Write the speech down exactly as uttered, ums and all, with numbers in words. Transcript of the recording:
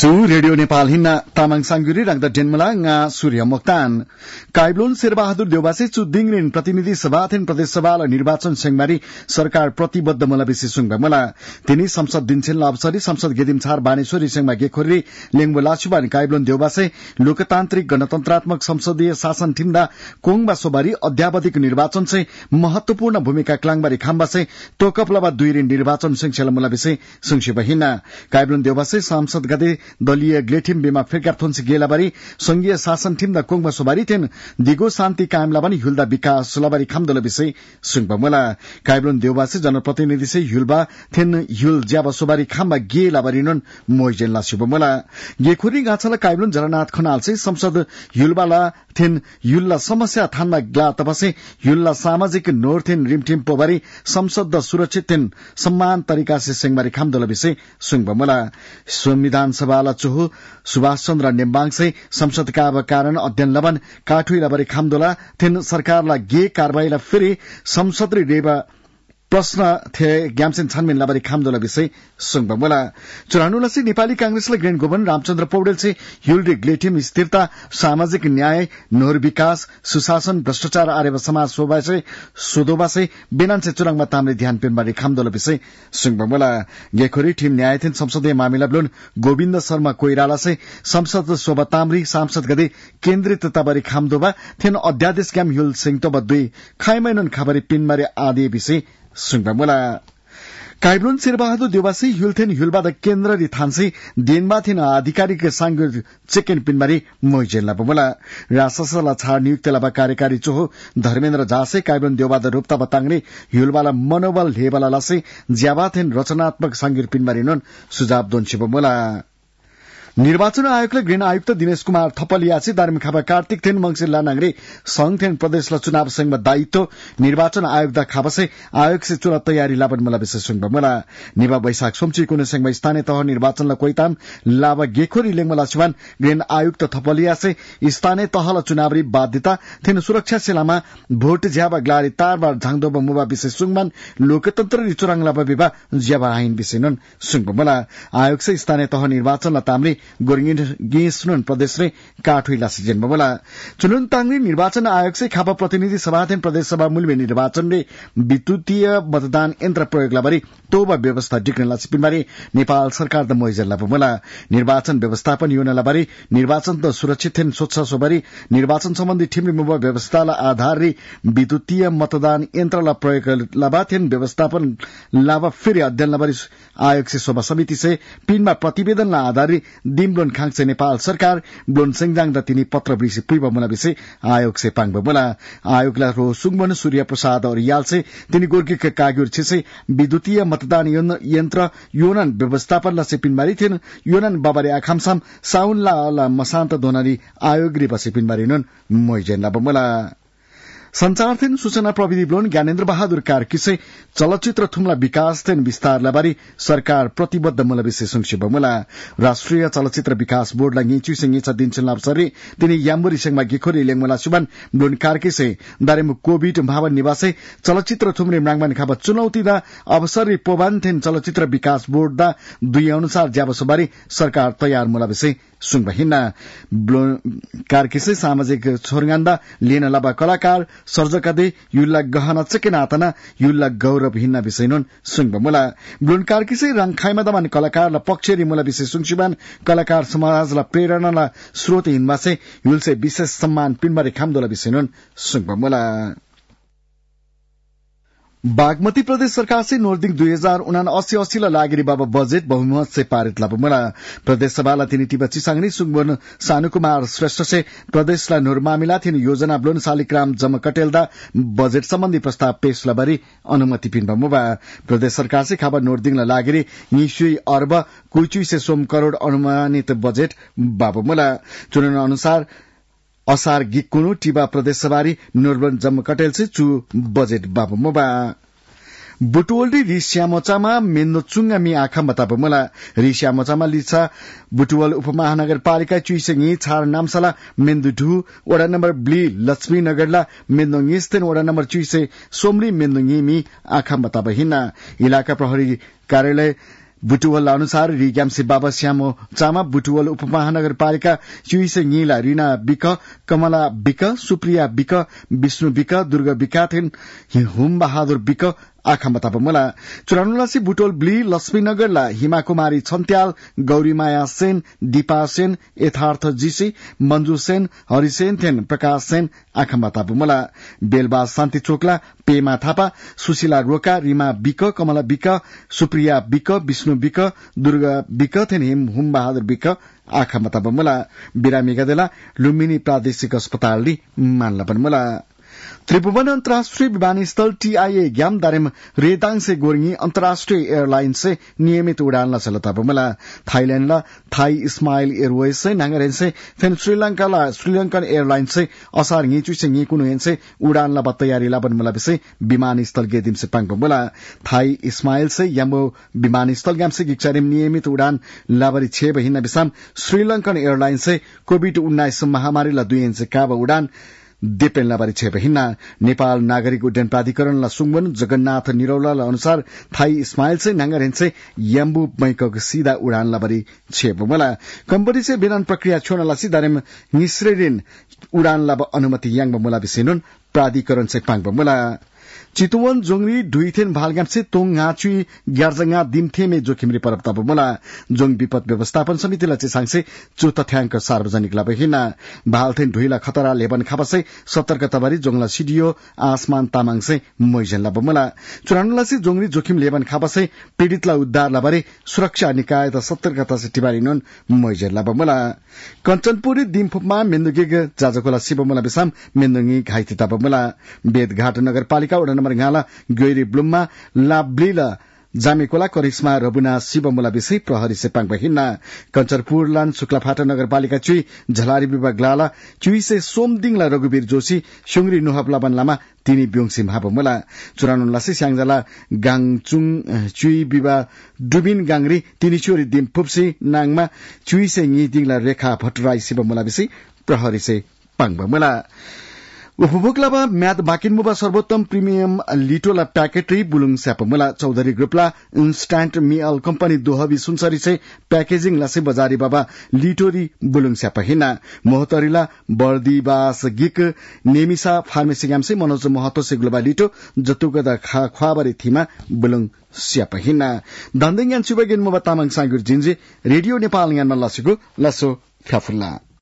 Su Radio Nepal hinna tamang sangguri rangda denmala nga Surya Mokhtan काइब्लोन Sher Bahadur देउबासे चु दिङरिन प्रतिनिधि सभा thin प्रदेश सभा निर्वाचन सेंगमारी सरकार प्रतिबद्ध मला विशेष सुंग मला तिनी संसद दिनछिन अवसरी संसद गेदिम छार बानेश्वरी सेंगमा गेखोरी लेंगबो लाछुबान काइब्लोन देउबासे लोकतान्त्रिक गणतन्त्रात्मक संसदीय शासन ठिम्दा कोङबा सोबारी अध्यावधिक निर्वाचन से महत्वपूर्ण भूमिका क्लाङबारी खाम्बा से तोकपलबा दुईरिन निर्वाचन सेंगछल मला विशेष सुंगसी बहिना काइब्लोन देउबासे संसद गदे दलीय ग्लेठिम बेमा फिरका थोन्सी गेलाबारी संघीय शासन ठिम्दा कोङबा सोबारी थिन दिगो शान्ति कायम लाबानी हुल्दा विकास सुलाबारी खामदल विषय सुंगबा मला काइब्लोन देउबासे जनप्रतिनिधि से हुल्बा थिन हुल ज्याबा सोबारी खामबा गे लाबारी नन मोइजेन लासिबा मला गेखुरी गाछला काइब्लोन जलनाथ खनाल से संसद हुल्बाला थिन हुल्ला समस्या थानमा ग्ला तबसे हुल्ला सामाजिक नोर्थिन रिमठिम पोबारी संसद सुरक्षित थिन सम्मान तरिका से सेंगबारी खामदल विषय सुंगबा मला संविधान सभाला चोहु सुभाष चन्द्र नेम्बाङ से संसद का कारण अध्ययन लबन काठुई लबरी खामदोला थिन सरकारला गे कारबाहीला फेरि संसद रेबा प्रश्न थे ग्यामसेन छानमेन लबरी खामदोला विषय सुंगबा मला चुरानुलसी नेपाली कांग्रेसले ग्रेन गोवन रामचन्द्र पौडेल से युलरी ग्लेटिम स्थिरता सामाजिक न्याय नोर विकास सुशासन भ्रष्टाचार आरेवा समाज शोभा से सुदोबा से बेनान से चुराङमा तामले ध्यान पेनबारी खामदोला विषय सुंगबा मला गेखोरी टीम न्याय थिन संसदीय मामिला ब्लोन गोविन्द शर्मा कोइराला से संसद शोभा तामरी सांसद गदे केन्द्रित तबारी खामदोबा थिन अध्यादेश ग्याम युल सिंहतोबा दुई खाइमैनन खबरी पिनमारे आदि विषय सुंगबा मला काइब्लोन शेरबहादुर देउबासे हुलथेन हुलबाद केन्द्र रि थान्सी देनमा थिन आधिकारिक सांग चेकेन पिनमारी मोइजेला बमला राससला छार नियुक्त लबा कार्यकारी चोहो धर्मेन्द्र झासे काइब्लोन देउबाद रूपता बतांगले हुलबाला मनोबल हेबला लासे ज्याबाथेन रचनात्मक सांगिर पिनमारी नन सुझाव दोनछि बमला निर्वाचन आयोगले गृह आयुक्त दिनेश कुमार थपलियासी दार्मिखाबा कार्तिक थेन मंगसिर लानांगरे संघ थेन प्रदेशला चुनाव संघमा दायित्व निर्वाचन आयोग दा खाबसे आयोग से चुनाव तयारी लाबन मला विशेष संघ मला निबा बैशाख सोमची कुने संघमा स्थानीय तह निर्वाचनला कोइताम लाबा गेखोरी लेङमला छिवान गृह आयुक्त थपलिया से स्थानीय तहला चुनावरी बाध्यता थेन सुरक्षा सेलामा भोट ज्याबा ग्लारी तारबार झाङदोबा मुबा विशेष सुङमान लोकतन्त्र रि चुराङ लाबा बिबा ज्याबा आइन विषयनन सुङ मला आयोग से स्थानीय तह निर्वाचनला तामले गोरिङ प्रदेश रे काठुई लासी जन्म बोला चुनुन तांगरी निर्वाचन आयोग से खापा प्रतिनिधि सभा थेन प्रदेश सभा मूल्य निर्वाचन रे विद्युतीय मतदान यन्त्र प्रयोग लाबरी तोबा व्यवस्था डिक्न लासी पिनबारी नेपाल सरकार द मोइजल लाबो बोला निर्वाचन व्यवस्थापन योजना लाबरी निर्वाचन त सुरक्षित थेन स्वच्छ सोबरी निर्वाचन सम्बन्धी ठिमरी मुबा व्यवस्थाला आधार रे विद्युतीय मतदान यन्त्रला प्रयोग लाबा थेन व्यवस्थापन लाबा फेरि अध्ययन लाबरी आयोग से सभा समिति से पिनमा प्रतिवेदनला आधार दिमब्लोन खाङसे नेपाल सरकार ब्लोन सेंगजाङ तिनी पत्र बिसी पुइब मुला विषय आयोग से पाङ बोला आयोगला रो सुङमन सूर्य प्रसाद और याल से तिनी गोर्की के काग्युर छिसे विद्युतीय मतदान यन्त्र योनन व्यवस्थापनला से पिनबारी थिन योनन बाबारे आखामसाम साउनला मसान्त दोनारी आयोग रि बसे पिनबारी नन मोइजेन बोला संचार थिन सूचना प्रविधि ब्लोन ज्ञानेन्द्र बहादुर कार्कीसे चलचित्र थुमला विकास थिन विस्तार लाबारी सरकार प्रतिबद्ध मुला विशेष संक्षेप मुला राष्ट्रिय चलचित्र विकास बोर्ड ला गिचु सिंगे छ दिनचन लापसरी तिनी याम्बुरी सिंगमा गिखोरी लेङमला सुबन ब्लोन कार्कीसे दारेमु कोभिड भावन निवासे चलचित्र थुमरे म्राङमान खाबा चुनौती दा अवसरी पोबान थिन चलचित्र विकास बोर्ड दा दुई अनुसार ज्याबसबारी सरकार तयार मुला विषय सुङ बहिना ब्लोन कार्कीसे सामाजिक छोरगान्दा लिन लबा कलाकार सर्जकादे युल्ला गहना चकेन आतना युल्ला गौरव हिन्ना विषय नन सुङ मुला ब्लोन कार्कीसे रङ खाइमा दमान कलाकार ल पक्षेरी मुला विषय सुङसिबान कलाकार समाज ल प्रेरणा ल स्रोत हिन्मासे युलसे विशेष सम्मान पिनबारे खामदोला विषय नन सुङ मुला बागमती प्रदेश सरकार से नोर्दिङ दुई हजार उना अस्सी अस्सी लागिरी बाबा बजेट बहुमत से पारित लाभमला प्रदेश सभाला तिनी टिबा चिसाङनी सुङबन सानु कुमार श्रेष्ठ से प्रदेशला नोर मामिला थिन योजना ब्लोन शालिग्राम जमकटेलदा बजेट सम्बन्धी प्रस्ताव पेश लबरी अनुमति पिनबा मुबा प्रदेश सरकार से खाबा नोर्दिङला लागिरी निसुई अर्ब कुचुई से सोम करोड़ अनुमानित बजेट बाबुमला चुनाव अनुसार असार गिकुनु टिबा प्रदेश सभारी नोरबन जम कटेल से चु बजेट बाबु मोबा बुटवल रिस्यामोचामा मेन्नो चुङ्गामी आँखा बताब मला रिस्यामोचामा लिसा बुटवल उपमहानगरपालिका चुइसेङी छार नामसाला मेन्दुढु वडा नम्बर ब्ली लक्ष्मी नगरला मेन्दो ङिस्तेन वडा नम्बर चुइसे सोमली मेन्दो ङिमी आँखा बताब हिना इलाका प्रहरी कार्यालय बुटुवल अनुसार रिग्यामसे बाबा श्यामो चामा बुटुवल उपमहानगरपालिका चुइसे ङिला रिना बिक कमला बिक सुप्रिया बिक विष्णु बिक दुर्ग बिकाथेन हुम बहादुर बिक आखा बतापमला चुरानुलासी बुटोल ब्ली लक्ष्मीनगरला हिमा कुमारी छन्त्याल गौरीमाया सेन दीपा सेन यथार्थ जीसी मंजू सेन हरिसेन थेन प्रकाश सेन आखा बतापमला बेलबा शान्ति चोकला पेमा थापा सुशीला रोका रिमा बिक कमला बिक सुप्रिया बिक विष्णु बिक दुर्गा बिक थेन हिम हुम बहादुर बिक आखा बतापमला बिरामी गदेला लुम्बिनी प्रादेशिक अस्पताल मानला पनमला त्रिभुवन अंतर्राष्ट्रीय विमानस्थल टीआईए ग्याम दारेम रेतांग से गोरंगी अंतर्राष्ट्रीय एयरलाइन से नियमित उड़ान चलता बमला थाईलैंड थाई स्माइल एयरवेज से नांगरेन से फेन श्रीलंका ला श्रीलंकन एयरलाइन से असार ङिचु से ङिकुनु से उड़ान ला तैयारी ला बनमला विषय विमानस्थल के दिन से पांग बमला थाई स्माइल से यम्बो विमानस्थल ग्याम से गिक्चारिम नियमित उड़ान लाबरी छे बहिना बिसाम श्रीलंकन एयरलाइन से कोविड उन्नाइस महामारी ला दुई से काबा उड़ान देपेन लाबारी छे बहिना नेपाल नागरिक उड्डयन प्राधिकरण ला सुंगवन जगन्नाथ निरौला अनुसार थाई स्माइल से नांगरेन से यम्बू बैंकक सीधा उड़ान लाबारी छे बमला कंपनी से बिनान प्रक्रिया छोना ला सीधारेम निश्रेरिन उड़ान लाब अनुमति यांग बमला बिसेनुन प्राधिकरण से पांग बमला चितुवन जोंगरी दुईथेन भालगाम से तोंग ngaचुई ग्यारजंगा दिमथे में जोखिम रि परप्ता बमला जोंग विपद व्यवस्थापन समिति ला सांगसे चो तथ्यांक सार्वजनिक ला बहिना भालथेन ढुइला खतरा लेबन खापसे सतर्कता बारी जोंगला सीडीओ आसमान तामाङ से मोइजन ला बमला चुरानुला से जोंगरी जोखिम लेबन खापसे पीड़ित ला उद्धार ला बारे सुरक्षा निकाय त सतर्कता से टिबारी नन मोइजन ला बमला कञ्चनपुरी दिमफुपमा मेन्दुगिग जाजकोला सिबमला बिसाम मेन्दुङी घाइतिता बमला बेदघाट नगरपालिका वडा नम्बर गाला गैरी ब्लुममा लाब्लीला जामेकोला करिश्मा रबुना शिवमुला विषय प्रहरी से पाङ बहिना कञ्चरपुरलान शुक्लाफाटा नगरपालिका चुई झलारी विभाग लाला चुई से सोमदिङला रघुवीर जोशी सुंगरी नुहपला बनलामा तिनी ब्योङसी भाबमुला चुरानुला से स्याङजला गाङचुङ चुई विवा डुबिन गाङरी तिनी छोरी दिम फुप्सी नाङमा चुई से ङी दिङला रेखा भट्टराई शिवमुला विषय प्रहरी से पाङ बमुला उपभोक्लाबा म्याद बाकिनमुबा सर्वोत्तम प्रिमियम लिटोला प्याकेटरी बुलुङ स्यापमुला चौधरी ग्रुपला इन्स्ट्यान्ट मिअल कम्पनी दोहबी सुनसरी से पैकेजिङ लासे बजारी बाबा लिटोरी बुलुङ स्यापहिना मोहतरीला बर्दीबास गिक नेमिसा फार्मेसी ग्याम से मनोज महतो से ग्लोबा लिटो जतुगदा खा ख्वाबरी थिमा बुलुङ स्यापहिना दन्दिङ यान सुबगेन मुबा तामाङ सांगुर जिन्जी रेडियो नेपाल यानमा लसेको लसो फ्याफुल्ला